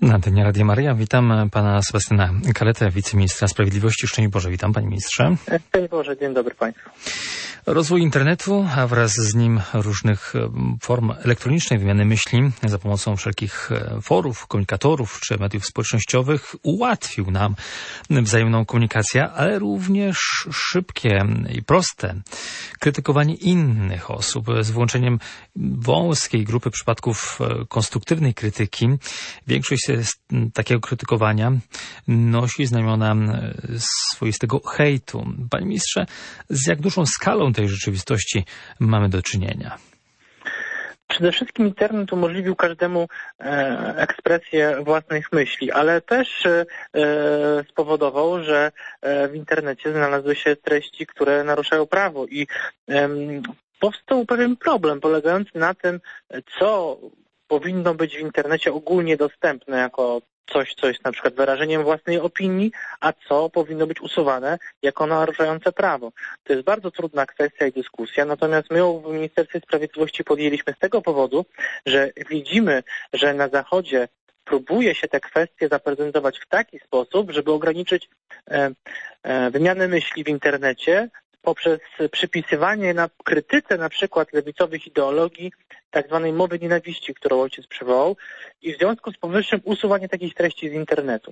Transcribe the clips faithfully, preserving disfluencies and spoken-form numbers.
Na antenie Radia Maryja witam pana Sebastiana Kaletę, wiceministra sprawiedliwości. Szczęść Boże, witam panie ministrze. Szczęść Boże, dzień dobry państwu. Rozwój internetu, a wraz z nim różnych form elektronicznej wymiany myśli za pomocą wszelkich forów, komunikatorów czy mediów społecznościowych ułatwił nam wzajemną komunikację, ale również szybkie i proste krytykowanie innych osób z wyłączeniem wąskiej grupy przypadków konstruktywnej krytyki. Większość z takiego krytykowania nosi znamiona swoistego hejtu. Panie ministrze, z jak dużą skalą tej rzeczywistości mamy do czynienia? Przede wszystkim internet umożliwił każdemu e, ekspresję własnych myśli, ale też e, spowodował, że e, w internecie znalazły się treści, które naruszają prawo i e, powstał pewien problem polegający na tym, co powinno być w internecie ogólnie dostępne jako coś, co jest na przykład wyrażeniem własnej opinii, a co powinno być usuwane jako naruszające prawo. To jest bardzo trudna kwestia i dyskusja, natomiast my ją w Ministerstwie Sprawiedliwości podjęliśmy z tego powodu, że widzimy, że na Zachodzie próbuje się te kwestie zaprezentować w taki sposób, żeby ograniczyć e, e, wymianę myśli w internecie poprzez przypisywanie na krytyce na przykład lewicowych ideologii tak zwanej mowy nienawiści, którą ojciec przywołał, i w związku z powyższym usuwanie takich treści z internetu.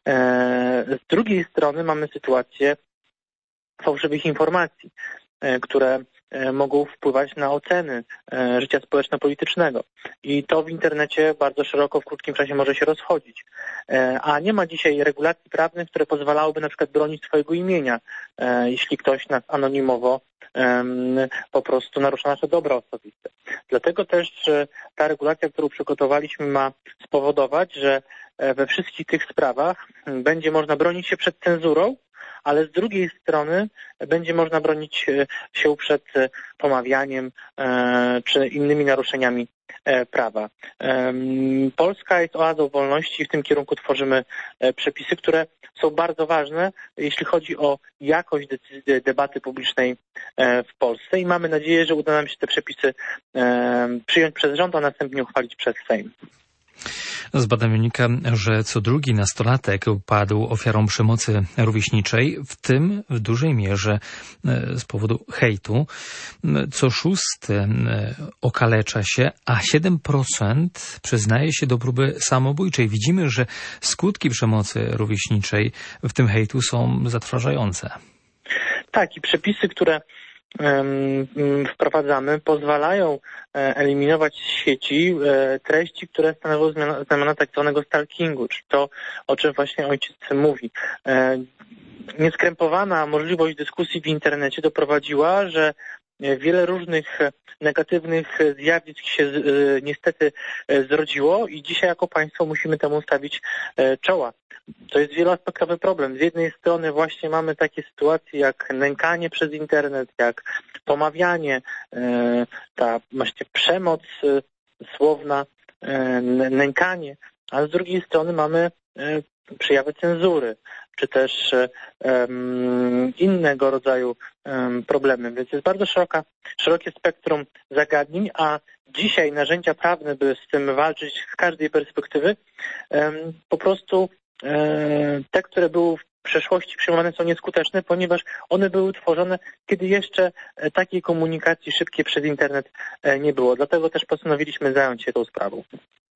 Z drugiej strony mamy sytuację fałszywych informacji, które mogą wpływać na oceny życia społeczno-politycznego. I to w internecie bardzo szeroko w krótkim czasie może się rozchodzić. A nie ma dzisiaj regulacji prawnych, które pozwalałyby na przykład bronić swojego imienia, jeśli ktoś nas anonimowo po prostu narusza nasze dobra osobiste. Dlatego też ta regulacja, którą przygotowaliśmy, ma spowodować, że we wszystkich tych sprawach będzie można bronić się przed cenzurą, ale z drugiej strony będzie można bronić się przed pomawianiem czy innymi naruszeniami prawa. Polska jest oazą wolności i w tym kierunku tworzymy przepisy, które są bardzo ważne, jeśli chodzi o jakość debaty publicznej w Polsce i mamy nadzieję, że uda nam się te przepisy przyjąć przez rząd, a następnie uchwalić przez Sejm. Z badań wynika, że co drugi nastolatek padł ofiarą przemocy rówieśniczej, w tym w dużej mierze z powodu hejtu. Co szósty okalecza się, a siedem procent przyznaje się do próby samobójczej. Widzimy, że skutki przemocy rówieśniczej, w tym hejtu, są zatrważające. Tak, i przepisy, które wprowadzamy, pozwalają eliminować z sieci treści, które stanowią znamiona tak zwanego stalkingu, czyli to, o czym właśnie ojciec mówi. Nieskrępowana możliwość dyskusji w internecie doprowadziła, że wiele różnych negatywnych zjawisk się niestety zrodziło i dzisiaj jako państwo musimy temu stawić czoła. To jest wieloaspektowy problem. Z jednej strony właśnie mamy takie sytuacje jak nękanie przez internet, jak pomawianie, ta właśnie przemoc słowna, nękanie, a z drugiej strony mamy przejawy cenzury, czy też um, innego rodzaju um, problemy. Więc jest bardzo szeroka, szerokie spektrum zagadnień, a dzisiaj narzędzia prawne, by z tym walczyć z każdej perspektywy, um, po prostu um, te, które były w przeszłości przyjmowane, są nieskuteczne, ponieważ one były tworzone, kiedy jeszcze takiej komunikacji szybkiej przez internet nie było. Dlatego też postanowiliśmy zająć się tą sprawą.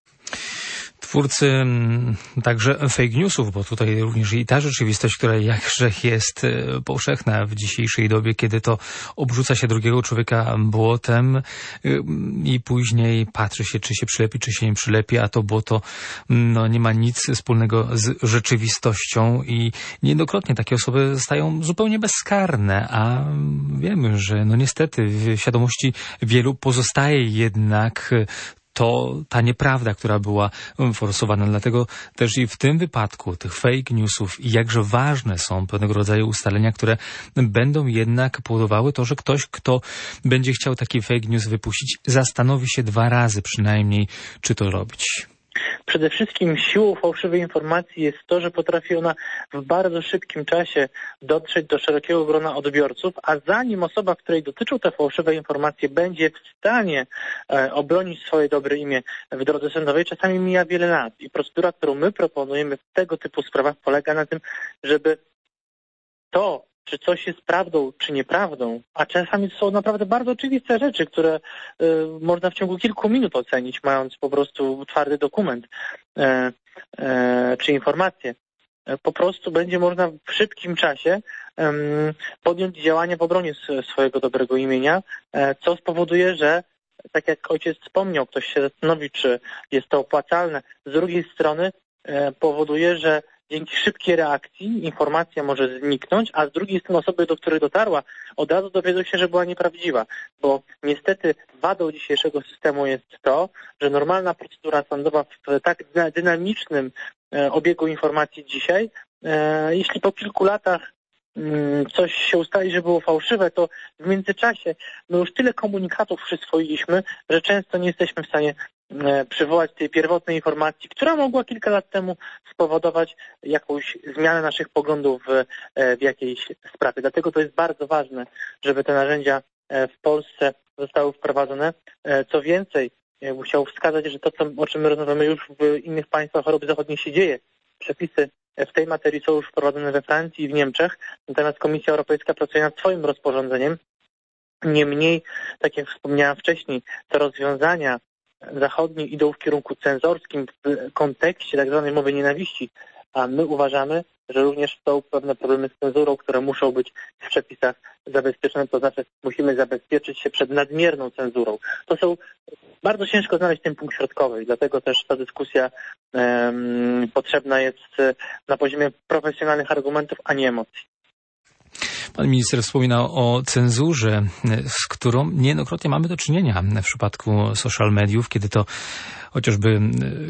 Twórcy także fake newsów, bo tutaj również i ta rzeczywistość, która jakże jest powszechna w dzisiejszej dobie, kiedy to obrzuca się drugiego człowieka błotem i później patrzy się, czy się przylepi, czy się nie przylepi, a to błoto no, nie ma nic wspólnego z rzeczywistością i niejednokrotnie takie osoby zostają zupełnie bezkarne, a wiemy, że no niestety w świadomości wielu pozostaje jednak to ta nieprawda, która była forsowana. Dlatego też i w tym wypadku tych fake newsów i jakże ważne są pewnego rodzaju ustalenia, które będą jednak powodowały to, że ktoś, kto będzie chciał taki fake news wypuścić, zastanowi się dwa razy przynajmniej, czy to robić. Przede wszystkim siłą fałszywej informacji jest to, że potrafi ona w bardzo szybkim czasie dotrzeć do szerokiego grona odbiorców, a zanim osoba, której dotyczą te fałszywe informacje, będzie w stanie e, obronić swoje dobre imię w drodze sądowej, czasami mija wiele lat. I procedura, którą my proponujemy w tego typu sprawach, polega na tym, żeby to, czy coś jest prawdą, czy nieprawdą, a czasami są naprawdę bardzo oczywiste rzeczy, które y, można w ciągu kilku minut ocenić, mając po prostu twardy dokument y, y, czy informację. Y, po prostu będzie można w szybkim czasie y, podjąć działania w obronie swojego dobrego imienia, y, co spowoduje, że tak jak ojciec wspomniał, ktoś się zastanowi, czy jest to opłacalne. Z drugiej strony y, powoduje, że dzięki szybkiej reakcji informacja może zniknąć, a z drugiej strony osoby, do których dotarła, od razu dowiedzą się, że była nieprawdziwa. Bo niestety wadą dzisiejszego systemu jest to, że normalna procedura sądowa w tak dynamicznym obiegu informacji dzisiaj, jeśli po kilku latach coś się ustali, że było fałszywe, to w międzyczasie my już tyle komunikatów przyswoiliśmy, że często nie jesteśmy w stanie przywołać tej pierwotnej informacji, która mogła kilka lat temu spowodować jakąś zmianę naszych poglądów w, w jakiejś sprawie. Dlatego to jest bardzo ważne, żeby te narzędzia w Polsce zostały wprowadzone. Co więcej, chciałbym wskazać, że to, co, o czym my rozmawiamy już w innych państwach Europy Zachodniej się dzieje. Przepisy w tej materii są już wprowadzone we Francji i w Niemczech, natomiast Komisja Europejska pracuje nad swoim rozporządzeniem. Niemniej, tak jak wspomniałem wcześniej, te rozwiązania zachodnie idą w kierunku cenzorskim w kontekście tak zwanej mowy nienawiści, a my uważamy, że również są pewne problemy z cenzurą, które muszą być w przepisach zabezpieczone, to znaczy musimy zabezpieczyć się przed nadmierną cenzurą. To są bardzo ciężko znaleźć ten punkt środkowy i dlatego też ta dyskusja um, potrzebna jest na poziomie profesjonalnych argumentów, a nie emocji. Pan minister wspominał o cenzurze, z którą niejednokrotnie mamy do czynienia w przypadku social mediów, kiedy to chociażby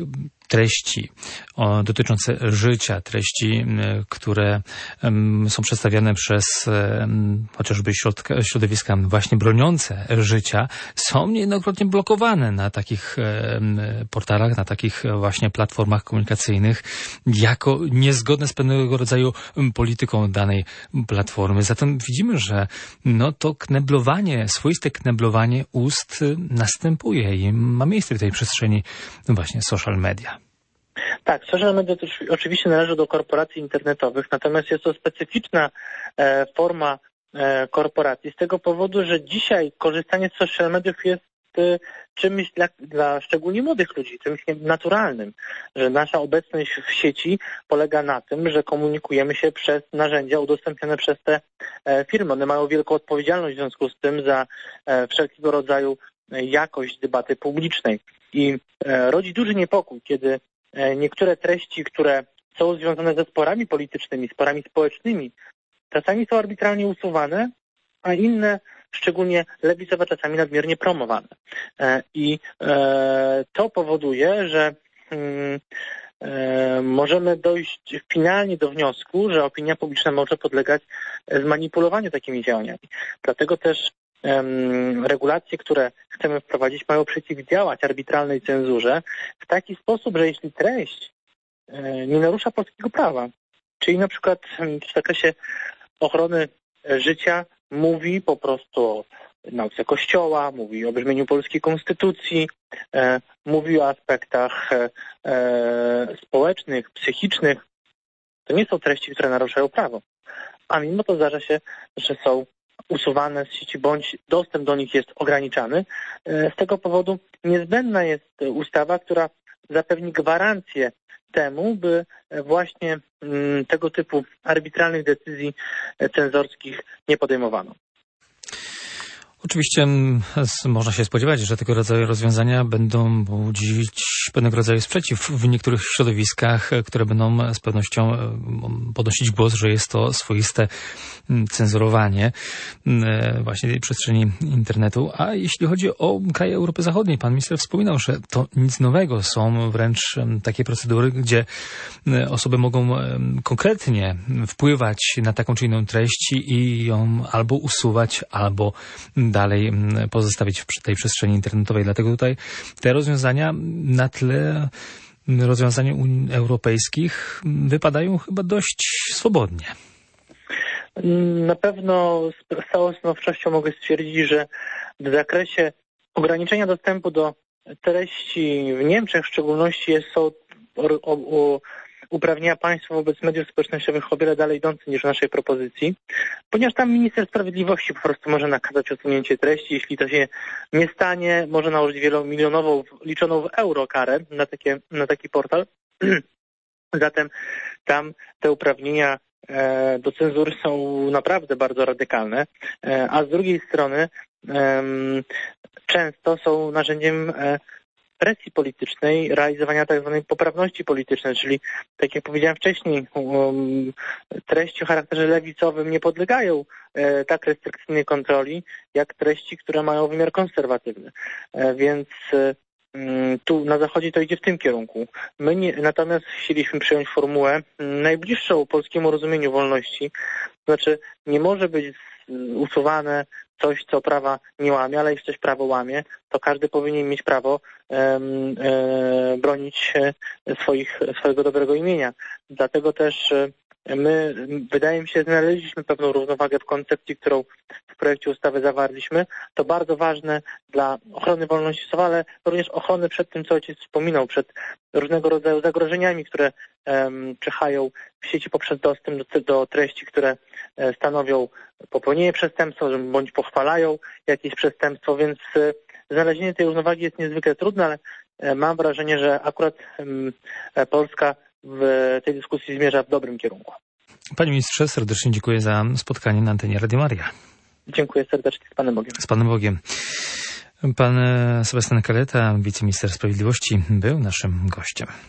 treści o, dotyczące życia, treści, które um, są przedstawiane przez um, chociażby środka, środowiska właśnie broniące życia, są niejednokrotnie blokowane na takich um, portalach, na takich właśnie platformach komunikacyjnych jako niezgodne z pewnego rodzaju polityką danej platformy. Zatem widzimy, że no to kneblowanie, swoiste kneblowanie ust następuje i ma miejsce w tej przestrzeni no właśnie social media. Tak, social media to oczywiście należy do korporacji internetowych, natomiast jest to specyficzna e, forma e, korporacji z tego powodu, że dzisiaj korzystanie z social mediów jest e, czymś dla, dla szczególnie młodych ludzi, czymś naturalnym, że nasza obecność w sieci polega na tym, że komunikujemy się przez narzędzia udostępnione przez te e, firmy. One mają wielką odpowiedzialność w związku z tym za e, wszelkiego rodzaju jakość debaty publicznej i e, rodzi duży niepokój, kiedy niektóre treści, które są związane ze sporami politycznymi, sporami społecznymi, czasami są arbitralnie usuwane, a inne, szczególnie lewicowe, czasami nadmiernie promowane. I to powoduje, że możemy dojść finalnie do wniosku, że opinia publiczna może podlegać zmanipulowaniu takimi działaniami. Dlatego też regulacje, które chcemy wprowadzić, mają przeciwdziałać arbitralnej cenzurze w taki sposób, że jeśli treść nie narusza polskiego prawa, czyli na przykład w zakresie ochrony życia mówi po prostu o nauce Kościoła, mówi o brzmieniu polskiej konstytucji, mówi o aspektach społecznych, psychicznych, to nie są treści, które naruszają prawo. A mimo to zdarza się, że są usuwane z sieci, bądź dostęp do nich jest ograniczany. Z tego powodu niezbędna jest ustawa, która zapewni gwarancję temu, by właśnie tego typu arbitralnych decyzji cenzorskich nie podejmowano. Oczywiście można się spodziewać, że tego rodzaju rozwiązania będą budzić pewnego rodzaju sprzeciw w niektórych środowiskach, które będą z pewnością podnosić głos, że jest to swoiste cenzurowanie właśnie tej przestrzeni internetu. A jeśli chodzi o kraje Europy Zachodniej, pan minister wspominał, że to nic nowego. Są wręcz takie procedury, gdzie osoby mogą konkretnie wpływać na taką czy inną treść i ją albo usuwać, albo dalej pozostawić w tej przestrzeni internetowej. Dlatego tutaj te rozwiązania na tle rozwiązań Unii Europejskich wypadają chyba dość swobodnie. Na pewno z całą stanowczością mogę stwierdzić, że w zakresie ograniczenia dostępu do treści w Niemczech w szczególności jest, są o, o, uprawnienia państwa wobec mediów społecznościowych o wiele dalej idące niż w naszej propozycji, ponieważ tam minister sprawiedliwości po prostu może nakazać usunięcie treści. Jeśli to się nie stanie, może nałożyć wielomilionową, liczoną w euro karę na, takie, na taki portal. Zatem tam te uprawnienia e, do cenzury są naprawdę bardzo radykalne, e, a z drugiej strony e, często są narzędziem e, presji politycznej, realizowania tak zwanej poprawności politycznej, czyli tak jak powiedziałem wcześniej, um, treści o charakterze lewicowym nie podlegają e, tak restrykcyjnej kontroli, jak treści, które mają wymiar konserwatywny. E, więc e, tu na Zachodzie to idzie w tym kierunku. My nie, natomiast chcieliśmy przyjąć formułę najbliższą polskiemu rozumieniu wolności, to znaczy nie może być usuwane coś, co prawa nie łamie, ale jeśli coś prawo łamie, to każdy powinien mieć prawo e, e, bronić swoich, swojego dobrego imienia. Dlatego też my, wydaje mi się, znaleźliśmy pewną równowagę w koncepcji, którą w projekcie ustawy zawarliśmy. To bardzo ważne dla ochrony wolności słowa, ale również ochrony przed tym, co ojciec wspominał, przed różnego rodzaju zagrożeniami, które um, czyhają w sieci poprzez dostęp do, do treści, które e, stanowią popełnienie przestępstwa, bądź pochwalają jakieś przestępstwo, więc e, znalezienie tej równowagi jest niezwykle trudne, ale e, mam wrażenie, że akurat e, Polska w tej dyskusji zmierza w dobrym kierunku. Panie ministrze, serdecznie dziękuję za spotkanie na antenie Radio Maria. Dziękuję serdecznie. Z Panem Bogiem. Z Panem Bogiem. Pan Sebastian Kaleta, wiceminister sprawiedliwości, był naszym gościem.